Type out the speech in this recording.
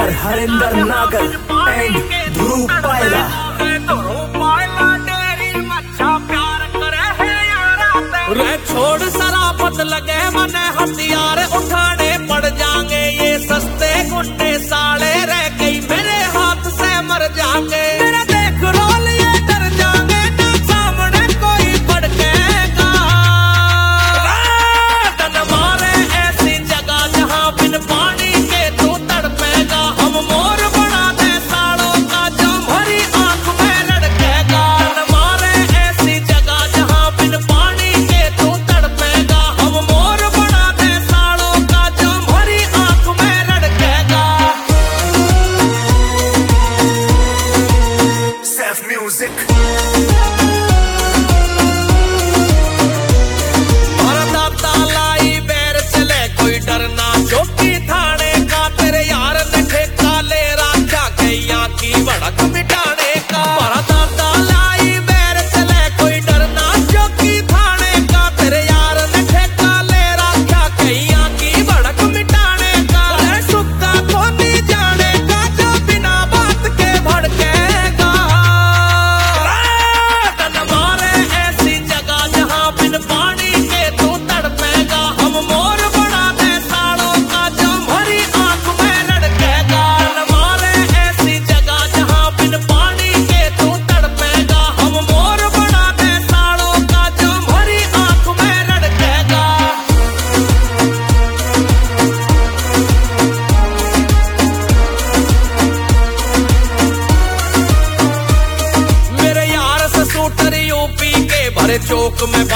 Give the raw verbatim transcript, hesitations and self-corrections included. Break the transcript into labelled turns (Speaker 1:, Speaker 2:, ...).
Speaker 1: Singer Harinder नागर and ध्रुव पायला।
Speaker 2: रे छोड़ शराफत लगे मने हथियार उठाने पड़ जाएंगे ये सस्ते गुंडे साले रह गई मेरे हाथ से मर जाएंगे। मेरा देख रोल ये डर जाएंगे ना सामने कोई भड़केगा। तन मारे ऐसी जगह जहां बिन पानी के तू तड़पेगा। हम मोर बना दे सालों का जो भरी आंख में लड़केगा। तन मारे ऐसी जगह जहां बिन पानी के तू तड़पेगा। हम मोर बना दे सालों का जो भरी आंख में लड़केगा।
Speaker 1: सेफ म्यूजिक
Speaker 2: चौकी थाने का तेरे यार ने ठेका ले रखा कैया की भड़क मिटाने का। मारा दादा लाई बैर चले कोई डरना चौकी थाने का तेरे यार ने ठेका ले रखा कैया की भड़क मिटाने का। सुक्का तो नहीं जाने का जो बिना बात के भड़केगा। तन मारे ऐसी जगह जहां बिन पानी के तू तड़पेगा। हम मोर बना दे सालों का जो भरी आंख में लड़केगा। मारे ऐसी जगह जहां बिन पानी के तू तड़पेगा। हम मोर बना दे सालों का जो भरी आंख में लड़केगा। मेरे यार से शूटर यूपी के भरे चौक में